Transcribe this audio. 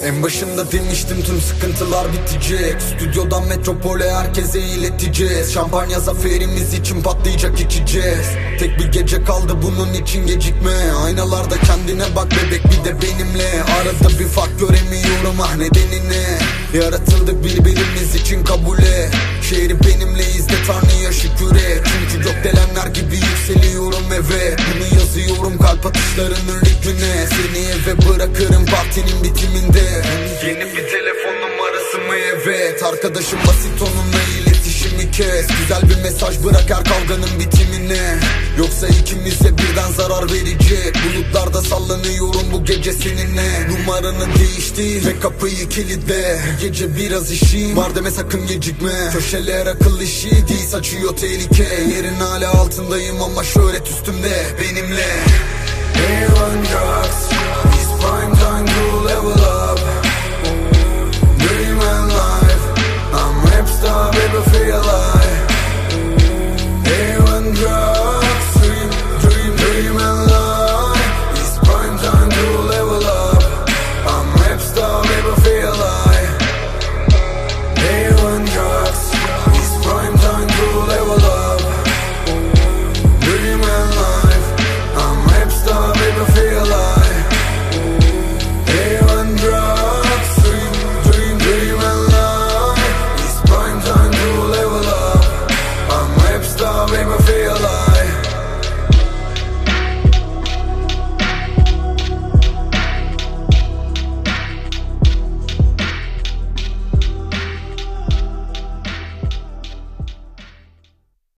En başında demiştim tüm sıkıntılar bitecek. Stüdyodan metropole herkese ileteceğiz. Şampanya zaferimiz için patlayacak içeceğiz. Tek bir gece kaldı bunun için gecikme. Aynalarda kendine bak bebek bir de benimle. Arada bir fark göremiyorum ah nedeni ne? Yaratıldık birbirimiz için kabul et. Şehri benimleyiz de Tanrı'ya şükür et. Çünkü gökdelenler gibi yükseliyorum evet. Bunu yazıyorum kalp atışlarının ritmine. Seni eve bırakırım partinin bitiminde. Yeni bir telefon numarası mı evet? Arkadaşım basit onunla iletişimi kes. Güzel bir mesaj bırak her kavganın bitimine. Yoksa ikimize birden zarar verecek. Bulutlarda sallanıyorum bu gece seninle. Numaranı değiştir ve kapıyı kilitle. Bu gece biraz işim var deme sakın gecikme. Köşeler akıl işi değil saçıyor tehlike. Yerin hala altındayım ama şöhret üstümde benimle. Air on drugs, it's prime time to level up.